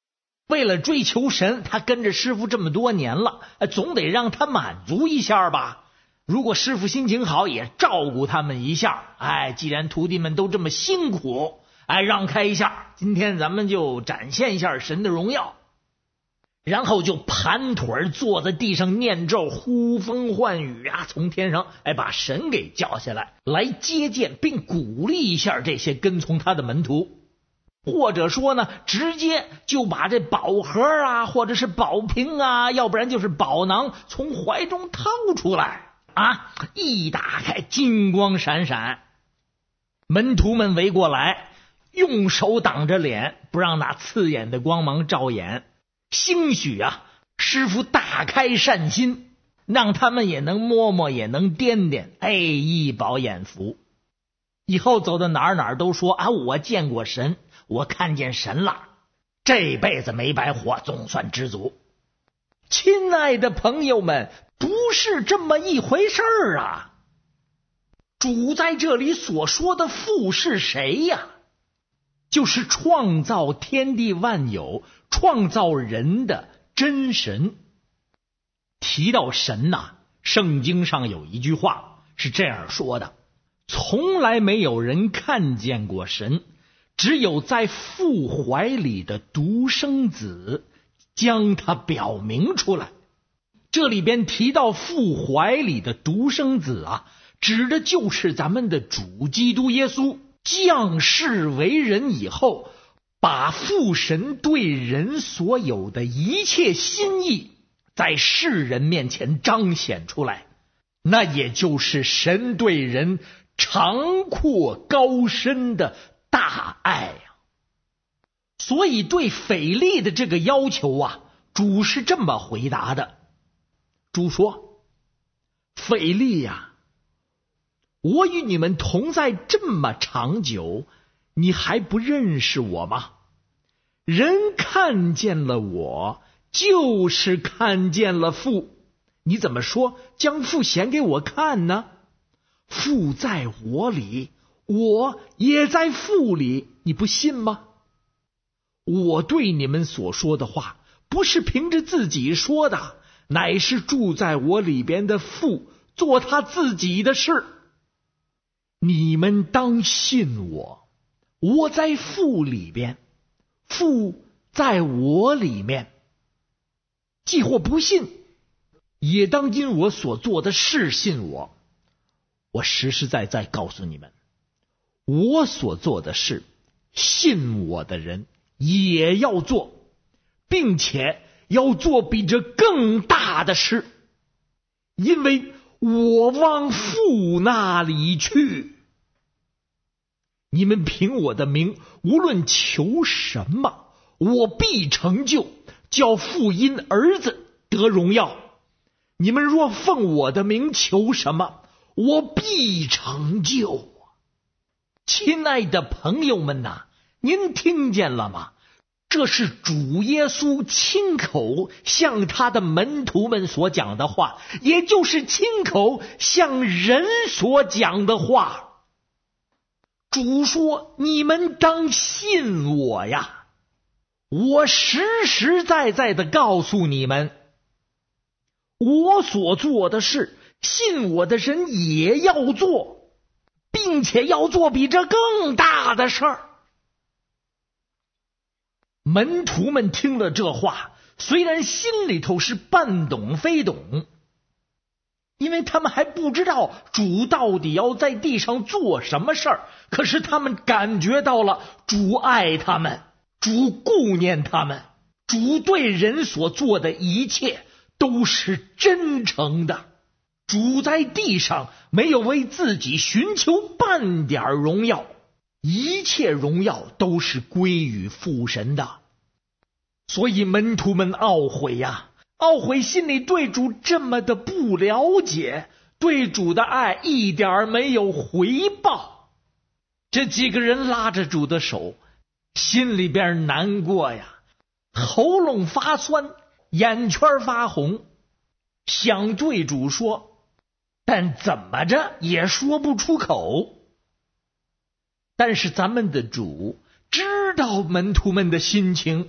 为了追求神，他跟着师傅这么多年了，总得让他满足一下吧。如果师傅心情好，也照顾他们一下。哎，既然徒弟们都这么辛苦，哎，让开一下，今天咱们就展现一下神的荣耀。然后就盘腿坐在地上念咒，呼风唤雨啊，从天上哎把神给叫下来，来接见并鼓励一下这些跟从他的门徒。或者说呢，直接就把这宝盒啊，或者是宝瓶啊，要不然就是宝囊从怀中掏出来啊，一打开金光闪闪，门徒们围过来，用手挡着脸，不让那刺眼的光芒照眼。兴许啊，师傅大开善心，让他们也能摸摸，也能掂掂，哎，一饱眼福。以后走到哪儿哪儿都说啊，我见过神，我看见神了，这辈子没白活，总算知足。亲爱的朋友们，不是这么一回事儿啊！主在这里所说的父是谁呀？就是创造天地万有、创造人的真神。提到神呐、啊，圣经上有一句话是这样说的：从来没有人看见过神，只有在父怀里的独生子将他表明出来。这里边提到父怀里的独生子啊，指的就是咱们的主基督耶稣降世为人以后，把父神对人所有的一切心意在世人面前彰显出来，那也就是神对人长阔高深的大爱呀。所以对腓力的这个要求啊，主是这么回答的。主说：腓力呀、啊，我与你们同在这么长久，你还不认识我吗？人看见了我，就是看见了父。你怎么说将父显给我看呢？父在我里，我也在父里，你不信吗？我对你们所说的话，不是凭着自己说的，乃是住在我里边的父做他自己的事。你们当信我，我在父里边，父在我里面。既或不信，也当因我所做的事信我。我实实在在告诉你们，我所做的事，信我的人也要做，并且要做比这更大的事，因为我往父那里去。你们凭我的名无论求什么，我必成就，叫父因儿子得荣耀。你们若奉我的名求什么，我必成就。亲爱的朋友们呐，您听见了吗？这是主耶稣亲口向他的门徒们所讲的话，也就是亲口向人所讲的话。主说：你们当信我呀！我实实在在的告诉你们，我所做的事，信我的人也要做，并且要做比这更大的事儿。门徒们听了这话，虽然心里头是半懂非懂，因为他们还不知道主到底要在地上做什么事儿，可是他们感觉到了主爱他们，主顾念他们，主对人所做的一切都是真诚的。主在地上没有为自己寻求半点荣耀，一切荣耀都是归于父神的。所以门徒们懊悔呀、啊，懊悔心里对主这么的不了解，对主的爱一点没有回报。这几个人拉着主的手，心里边难过呀，喉咙发酸，眼圈发红，想对主说，但怎么着也说不出口。但是咱们的主知道门徒们的心情，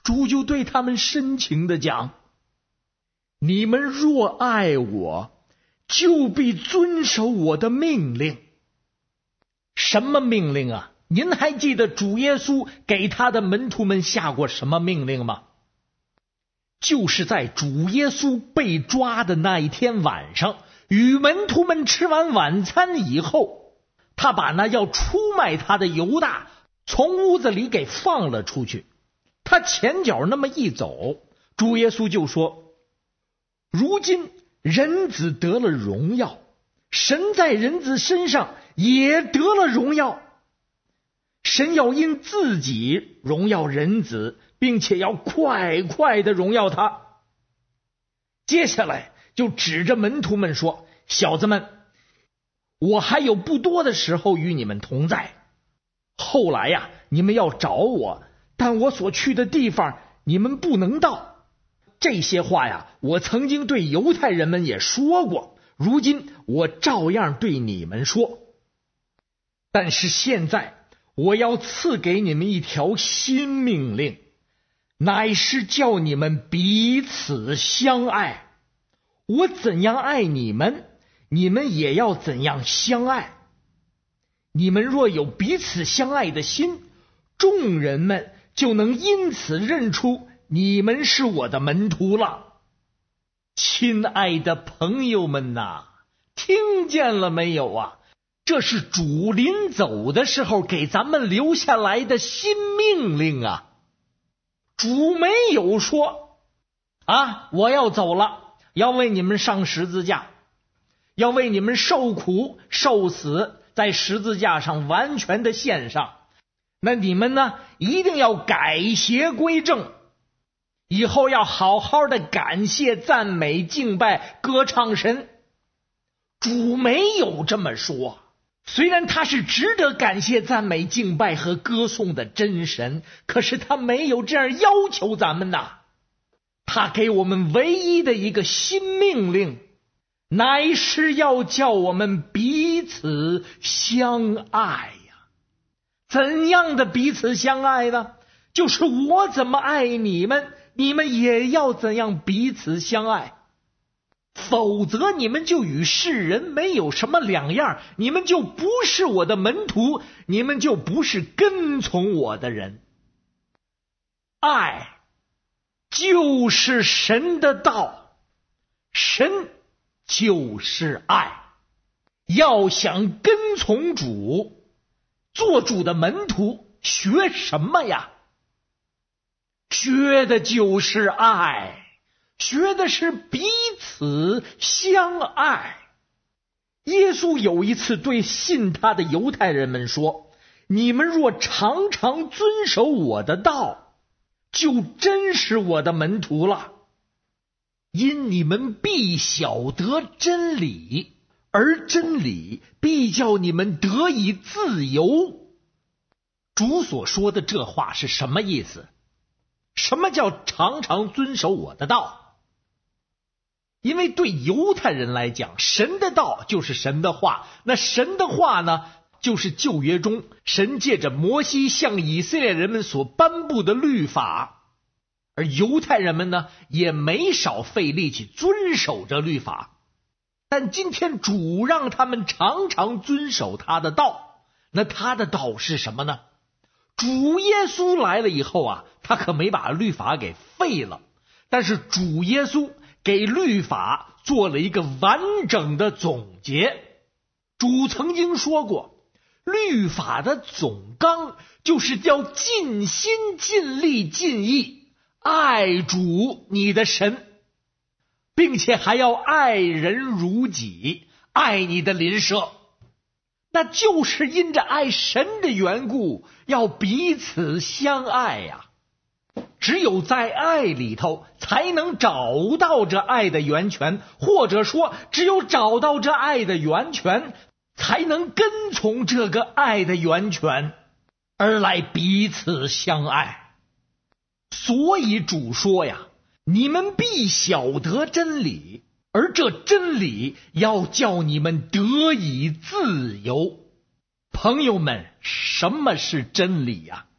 主就对他们深情地讲：你们若爱我，就必遵守我的命令。什么命令啊？您还记得主耶稣给他的门徒们下过什么命令吗？就是在主耶稣被抓的那一天晚上，与门徒们吃完晚餐以后，他把那要出卖他的犹大从屋子里给放了出去。他前脚那么一走，主耶稣就说：如今人子得了荣耀，神在人子身上也得了荣耀。神要因自己荣耀人子，并且要快快的荣耀他。接下来就指着门徒们说：小子们，我还有不多的时候与你们同在，后来呀，你们要找我，但我所去的地方你们不能到。这些话呀，我曾经对犹太人们也说过，如今我照样对你们说。但是现在我要赐给你们一条新命令，乃是叫你们彼此相爱。我怎样爱你们，你们也要怎样相爱。你们若有彼此相爱的心，众人们就能因此认出你们是我的门徒了。亲爱的朋友们呐，听见了没有啊？这是主临走的时候给咱们留下来的新命令啊！主没有说啊，我要走了，要为你们上十字架，要为你们受苦受死，在十字架上完全的献上。那你们呢，一定要改邪归正，以后要好好的感谢赞美敬拜歌唱神。主没有这么说，虽然他是值得感谢赞美敬拜和歌颂的真神，可是他没有这样要求咱们呐。他给我们唯一的一个新命令，乃是要叫我们彼此相爱呀。怎样的彼此相爱呢？就是我怎么爱你们，你们也要怎样彼此相爱。否则你们就与世人没有什么两样，你们就不是我的门徒，你们就不是跟从我的人。爱就是神的道，神就是爱。要想跟从主，做主的门徒，学什么呀？学的就是爱，学的是彼此相爱。耶稣有一次对信他的犹太人们说：你们若常常遵守我的道，就真是我的门徒了。因你们必晓得真理，而真理必叫你们得以自由。主所说的这话是什么意思？什么叫常常遵守我的道？因为对犹太人来讲，神的道就是神的话，那神的话呢，就是旧约中神借着摩西向以色列人们所颁布的律法，而犹太人们呢，也没少费力气遵守着律法。但今天主让他们常常遵守他的道，那他的道是什么呢？主耶稣来了以后啊，他可没把律法给废了，但是主耶稣给律法做了一个完整的总结。主曾经说过，律法的总纲就是要尽心尽力尽意爱主你的神，并且还要爱人如己，爱你的邻舍。那就是因着爱神的缘故，要彼此相爱呀。只有在爱里头，才能找到这爱的源泉，或者说，只有找到这爱的源泉，才能跟从这个爱的源泉，而来彼此相爱。所以主说呀，你们必晓得真理，而这真理要叫你们得以自由。朋友们，什么是真理呀？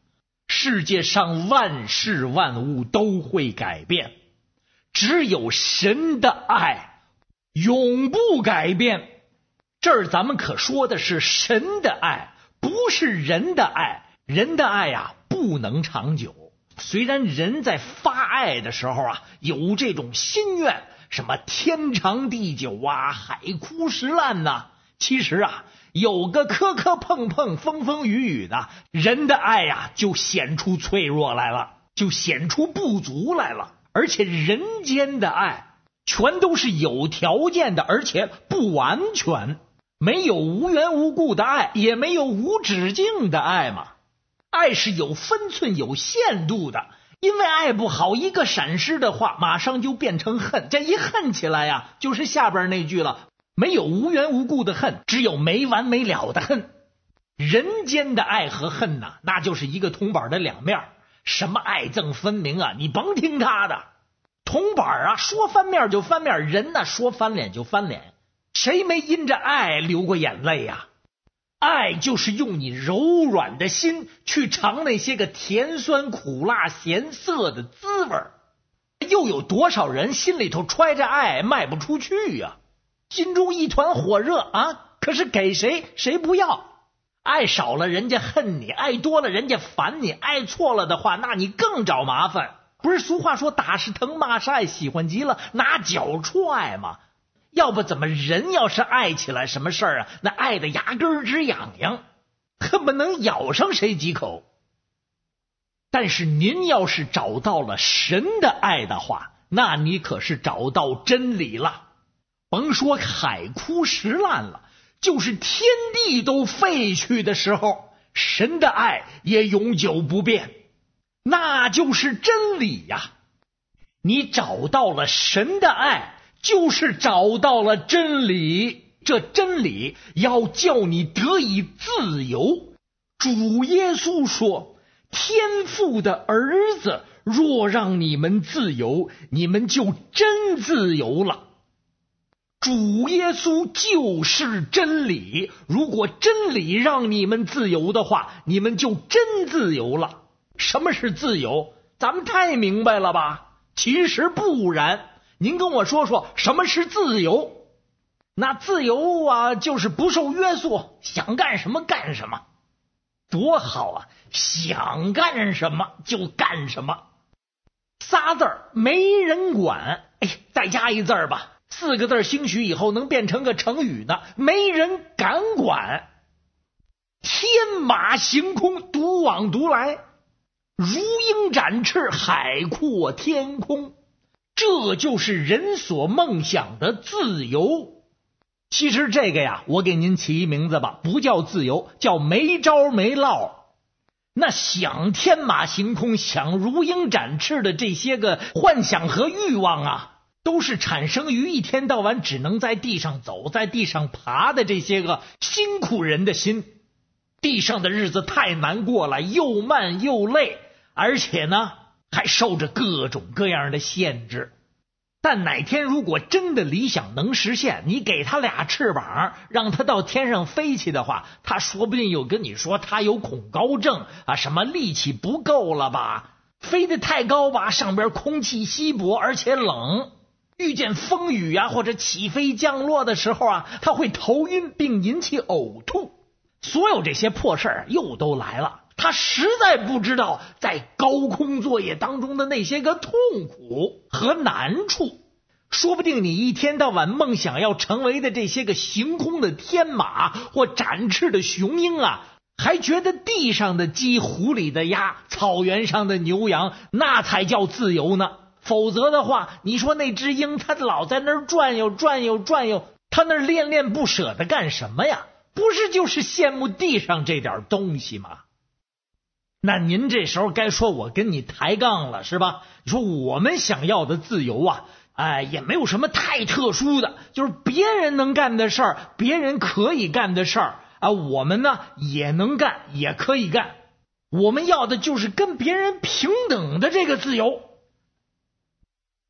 世界上万事万物都会改变，只有神的爱永不改变。这儿咱们可说的是神的爱，不是人的爱。人的爱呀、啊，不能长久。虽然人在发爱的时候啊，有这种心愿，什么天长地久啊，海枯石烂呐、啊，其实啊，有个磕磕碰碰，风风雨雨的，人的爱呀、啊，就显出脆弱来了，就显出不足来了。而且人间的爱全都是有条件的，而且不完全，没有无缘无故的爱，也没有无止境的爱嘛。爱是有分寸有限度的，因为爱不好，一个闪失的话马上就变成恨，这一恨起来呀，就是下边那句了，没有无缘无故的恨，只有没完没了的恨。人间的爱和恨呐、啊，那就是一个铜板的两面，什么爱憎分明啊，你甭听他的。铜板啊，说翻面就翻面，人呐、啊、说翻脸就翻脸，谁没因着爱流过眼泪呀、啊？爱就是用你柔软的心去尝那些个甜酸苦辣咸涩的滋味，又有多少人心里头揣着爱卖不出去呀、啊？心中一团火热啊，可是给谁谁不要。爱少了人家恨你，爱多了人家烦你，爱错了的话那你更找麻烦。不是俗话说打是疼骂是爱，喜欢极了拿脚踹吗？要不怎么人要是爱起来什么事儿啊，那爱的牙根直痒痒，恨不能咬上谁几口。但是您要是找到了神的爱的话，那你可是找到真理了。甭说海枯石烂了，就是天地都废去的时候，神的爱也永久不变，那就是真理呀。你找到了神的爱，就是找到了真理，这真理要叫你得以自由。主耶稣说，天父的儿子若让你们自由，你们就真自由了。主耶稣就是真理，如果真理让你们自由的话，你们就真自由了。什么是自由？咱们太明白了吧？其实不然。您跟我说说什么是自由？那自由啊，就是不受约束，想干什么干什么，多好啊！想干什么就干什么，仨字儿没人管。哎，再加一字儿吧，四个字兴许以后能变成个成语呢，没人敢管。天马行空，独往独来，如鹰展翅，海阔天空。这就是人所梦想的自由。其实这个呀，我给您起一名字吧，不叫自由，叫没招没落。那想天马行空，想如鹰展翅的这些个幻想和欲望啊，都是产生于一天到晚只能在地上走，在地上爬的这些个辛苦人的心。地上的日子太难过了，又慢又累，而且呢还受着各种各样的限制。但哪天如果真的理想能实现，你给他俩翅膀，让他到天上飞去的话，他说不定又跟你说他有恐高症啊，什么力气不够了吧，飞得太高吧，上边空气稀薄而且冷，遇见风雨啊或者起飞降落的时候啊，他会头晕并引起呕吐。所有这些破事儿又都来了，他实在不知道在高空作业当中的那些个痛苦和难处。说不定你一天到晚梦想要成为的这些个行空的天马或展翅的雄鹰啊，还觉得地上的鸡、湖里的鸭、草原上的牛羊那才叫自由呢。否则的话，你说那只鹰它老在那儿转悠转悠转悠，它那儿恋恋不舍的干什么呀？不是就是羡慕地上这点东西吗？那您这时候该说我跟你抬杠了是吧？你说我们想要的自由啊，哎，也没有什么太特殊的，就是别人能干的事儿，别人可以干的事儿啊，我们呢也能干，也可以干。我们要的就是跟别人平等的这个自由。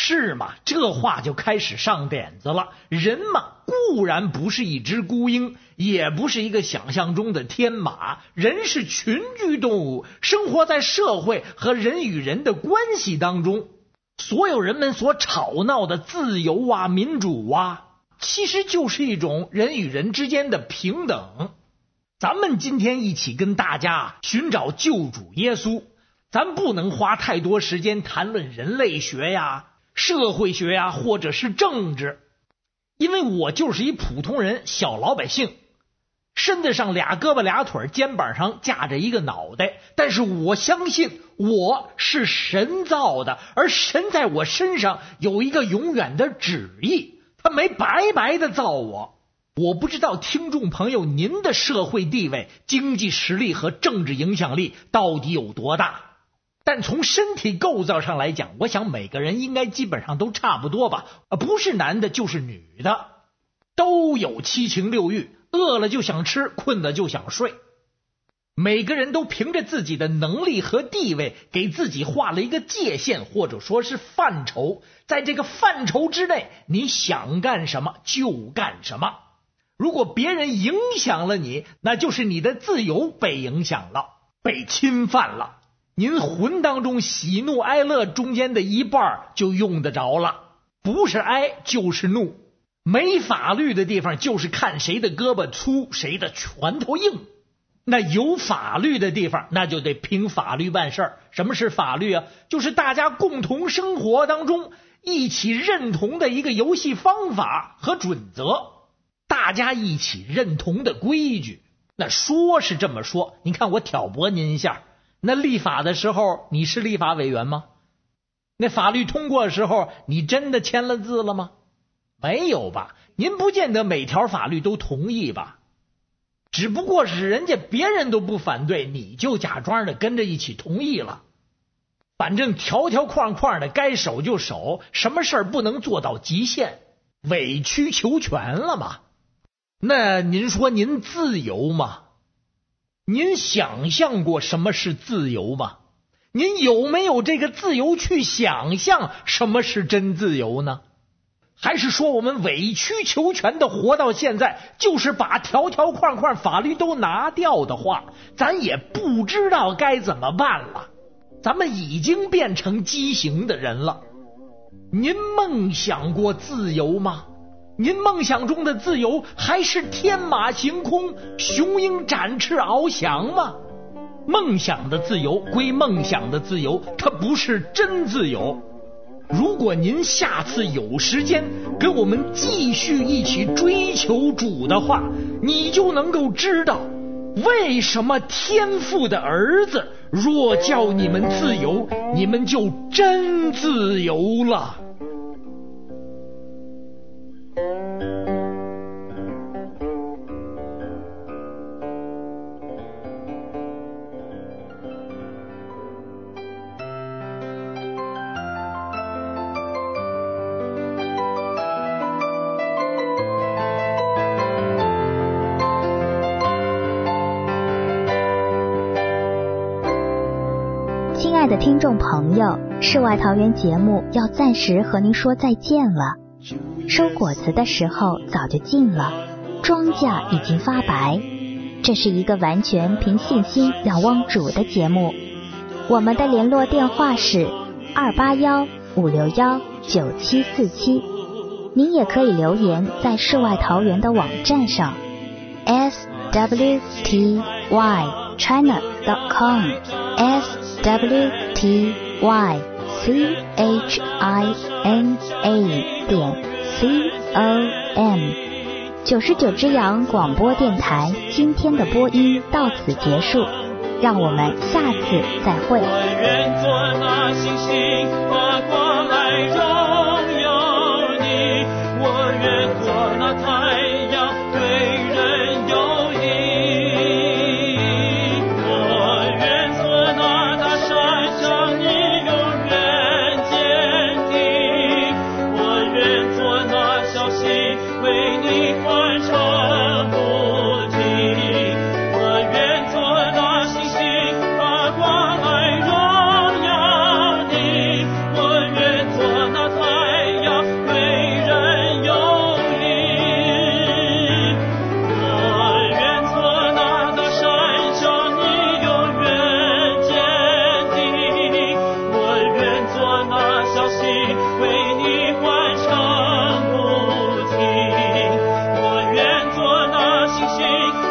是嘛，这话就开始上点子了。人嘛，固然不是一只孤鹰，也不是一个想象中的天马，人是群居动物，生活在社会和人与人的关系当中。所有人们所吵闹的自由啊、民主啊，其实就是一种人与人之间的平等。咱们今天一起跟大家寻找救主耶稣，咱不能花太多时间谈论人类学呀、社会学呀，或者是政治，因为我就是一普通人，小老百姓，身子上俩胳膊俩腿，肩膀上架着一个脑袋，但是我相信我是神造的，而神在我身上有一个永远的旨意，他没白白的造我。我不知道听众朋友您的社会地位、经济实力和政治影响力到底有多大，但从身体构造上来讲，我想每个人应该基本上都差不多吧，不是男的就是女的，都有七情六欲，饿了就想吃，困了就想睡。每个人都凭着自己的能力和地位给自己画了一个界限，或者说是范畴，在这个范畴之内，你想干什么就干什么。如果别人影响了你，那就是你的自由被影响了，被侵犯了。您魂当中喜怒哀乐中间的一半就用得着了，不是哀就是怒。没法律的地方就是看谁的胳膊粗，谁的拳头硬。那有法律的地方，那就得凭法律办事儿。什么是法律啊？就是大家共同生活当中一起认同的一个游戏方法和准则，大家一起认同的规矩。那说是这么说，您看我挑拨您一下，那立法的时候你是立法委员吗？那法律通过的时候你真的签了字了吗？没有吧？您不见得每条法律都同意吧？只不过是人家别人都不反对，你就假装的跟着一起同意了。反正条条框框的该守就守，什么事儿不能做到极限，委曲求全了嘛。那您说您自由吗？您想象过什么是自由吗？您有没有这个自由去想象什么是真自由呢？还是说我们委曲求全的活到现在，就是把条条框框法律都拿掉的话，咱也不知道该怎么办了。咱们已经变成畸形的人了。您梦想过自由吗？您梦想中的自由还是天马行空、雄鹰展翅翱翔吗？梦想的自由归梦想的自由，它不是真自由。如果您下次有时间跟我们继续一起追求主的话，你就能够知道为什么天父的儿子若叫你们自由，你们就真自由了。 亲爱的听众朋友，世外桃源节目要暂时和您说再见了。收果子的时候早就近了，庄稼已经发白。这是一个完全凭信心仰望主的节目。我们的联络电话是二八幺五六幺九七四七，您也可以留言在世外桃源的网站上 s w t y china dot com s w t y c h i n a 点 c o m。 九十九只羊广播电台今天的播音到此结束，让我们下次再会。 我愿做那星星发光来荣耀你，我愿做那太阳对人有益，我愿做那大山向你永远坚定，我愿做那小溪为你欢唱不停，我愿做那星星发光来荣耀你，我愿做那星星。